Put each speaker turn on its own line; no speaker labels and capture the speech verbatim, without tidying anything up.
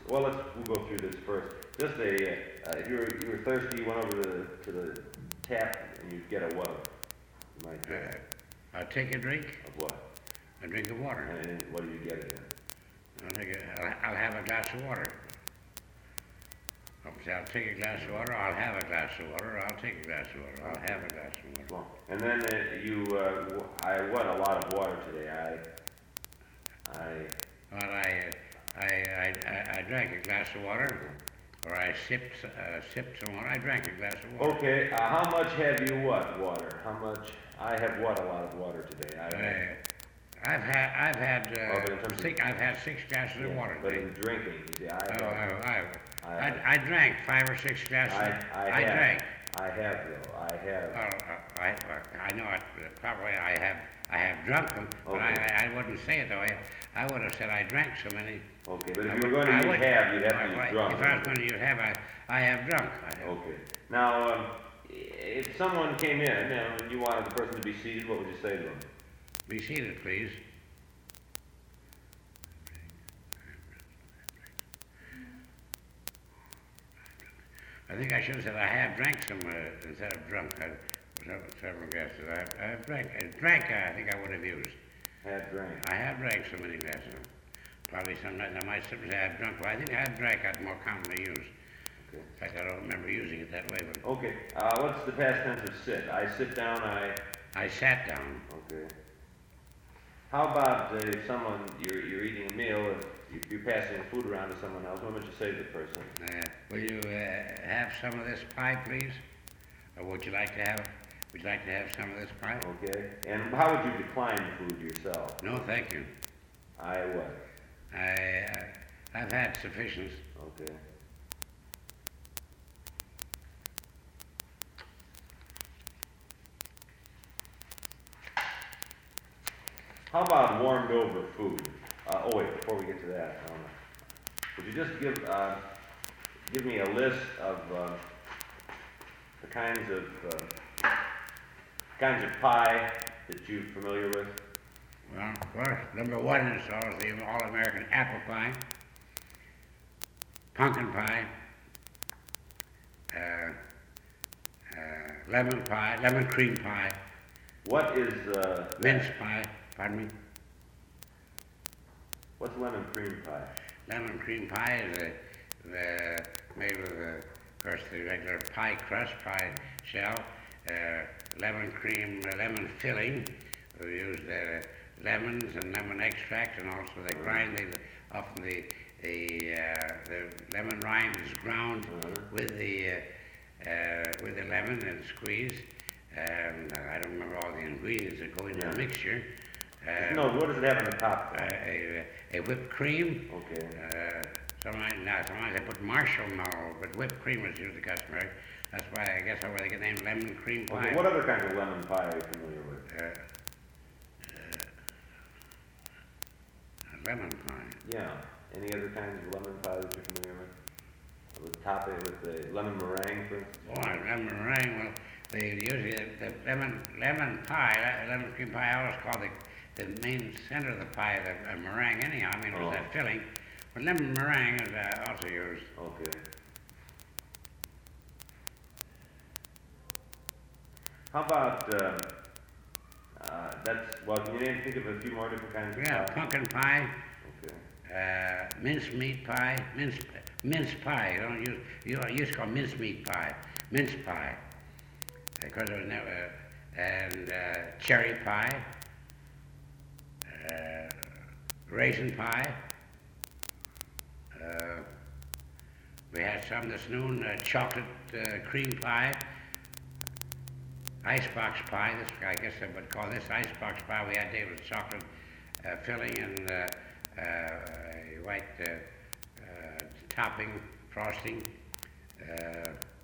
well, let's, we'll go through this first. Just a, uh, if you were, you were thirsty, you went over to the, to the tap and you get a what? You might get
Uh, I'll take a drink,
of what?
a drink of water.
And then what do you get it in?
I'll, take a, I'll, I'll have a glass of water. I'll say, I'll take a glass of water, I'll have a glass of water, I'll take a glass of water, I'll have a glass of water.
Well, and then uh, you, uh, w- I won a lot of water today. I, I,
Well, I, uh, I, I, I, I drank a glass of water, or I sipped, uh, sipped some water. I drank a glass of water.
okay, uh, how much have you what, water? How much? I have what, a lot of water today. I,
I, I've had, I've had,
Oh, but in terms
uh,
of-
six, I've had six glasses
yeah,
of water
but
today.
in drinking, you see, I,
Oh,
have-
I, I,
I,
I, I drank five or six glasses.
I, I,
I
have,
drank.
I have though, I have.
Well, uh, I, I know it, probably I have, I have drunk them, but I,
Okay.
I, I wouldn't say it though. I, I would have said I drank so many.
Okay, but
I
if you were
would-
going
I
to
would-
use have, you'd have to
Well,
use drunk.
If I was going to use have, I, I have drunk. I have.
Okay. Now, um, if someone came in you know, and you wanted the person to be seated, what would you say to them?
Be seated, please. I think I should have said I have drank some uh, instead of drunk. I, several, several glasses. I have, I have drank. I drank. I think I would have used.
Have drank.
I have drank so many glasses. Probably sometimes I might simply say I have drunk, but I think I have drank. I'd more commonly used.
Okay.
In fact, I don't remember using it that way. But
Okay. Uh, what's the past tense of sit? I sit down. I.
I sat down.
Okay. How about uh, if someone you're you're eating a meal and you- you're passing food around to someone else? What would you say to the person?
Uh, will you uh, have some of this pie, please? Or would you like to have? Would you like to have some of this pie?
Okay. And how would you decline the food yourself?
No, thank you.
I what?
I, I I've had sufficient.
Okay. How about warmed over food? Uh, oh wait, before we get to that, um, would you just give uh, give me a list of uh, the kinds of uh, kinds of pie that you're familiar with?
Well, first, number one is always the all-American apple pie, pumpkin pie, uh, uh, lemon pie, lemon cream pie,
What is uh,
mince pie. Pardon me.
what's lemon cream pie?
Lemon cream pie is a, the, made with, uh, of course, the regular pie crust, pie shell, uh, lemon cream, uh, lemon filling. We use uh, lemons and lemon extract, and also they grind. They, often the the, uh, the lemon rind is ground
Uh-huh.
with the uh, uh, with the lemon and squeezed. And uh, I don't remember all the ingredients that go into
Yeah.
the mixture. Uh,
No, what does it have on the top?
uh, a, a whipped cream.
Okay.
Uh, sometimes, now, sometimes they put marshmallow, but whipped cream is usually customary. That's why I guess that's why they get named lemon cream pie.
Okay. What other kinds of lemon pie are you familiar with?
Uh, uh, lemon pie.
Yeah. Any other kinds of lemon pie that you're familiar with? With top it with the lemon meringue, for instance.
Oh, lemon meringue. Well, they usually the, the lemon lemon pie, le- lemon cream pie. I always call the the main center of the pie the uh, meringue. Anyhow, I mean, it was
Oh.
that filling. But lemon meringue is uh, also used.
Okay. How about uh, uh, that's well? Can you name, think of a few more different kinds of
Yeah,
pie?
pumpkin pie.
Okay.
Uh, mince meat pie, mince mince pie. You don't use you don't used to call mince meat pie, mince pie, because it was never and uh, cherry pie, uh, raisin pie. Uh, we had some this noon, uh, chocolate uh, cream pie, icebox pie. This I guess I would call this icebox pie. We had David's chocolate uh, filling and. Uh, Uh, white uh, uh, topping, frosting, uh,